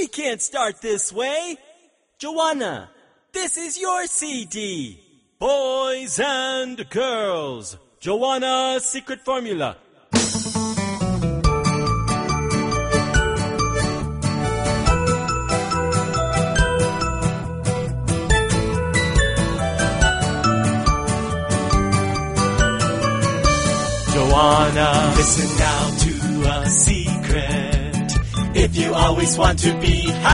We can't start this way. Joanna, this is your CD. Boys and girls, Joanna's secret formula. Joanna, listen now to a secret. If you always want to be